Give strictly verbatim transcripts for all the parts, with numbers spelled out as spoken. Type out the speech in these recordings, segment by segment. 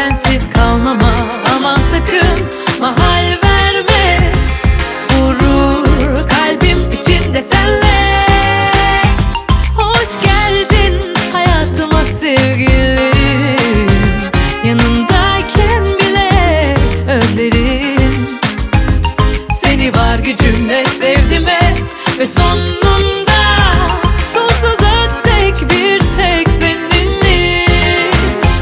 sensiz kalmama aman sakın mahal verme. Vurur kalbim içinde senle. Hoş geldin hayatıma sevgilim, yanındayken bile özlerim. Seni var gücümle sevdime ve sonunda sonsuza dek bir tek seninim.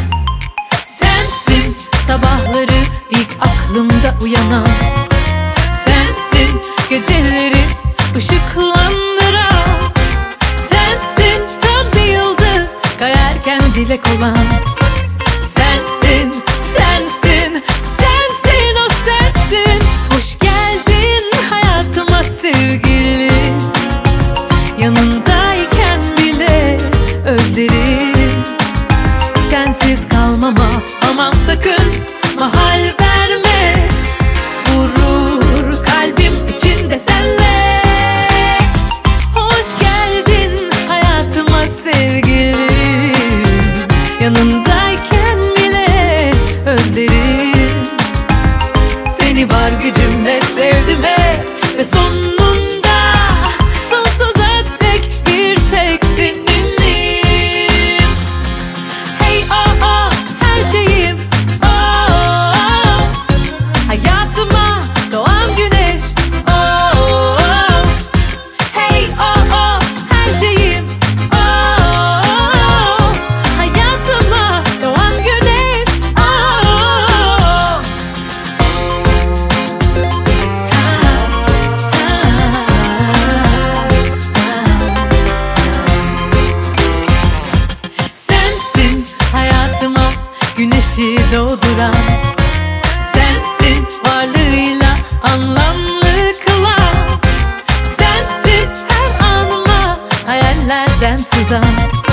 Sensin sabahları ilk aklımda uyanan, sensin geceleri ışıklandıran, sensin tam bir yıldız kayarken dilek olan. Sensin, sensin, sensin, o sensin. Hoş geldin hayatıma sevgilim, yanındayken bile özlerim. Sensiz kalmama aman sakın mahal verme. Vurur kalbim içinde senle. Hoş geldin hayatıma sevgilim, yanındayken bile özlerim. Seni var gücümle sevdim ve, ve sonunda sonsuza dek bir tek seninim. Hey oh oh her şeyim, oh hayatıma doğan güneş, oh hey oh oh her şeyim, oh hayatıma doğan güneş, oh. Sensin hayatıma güneşi doğduran, sensin varlığıyla anlamlı kılan, sensin her anıma hayallerden sızan.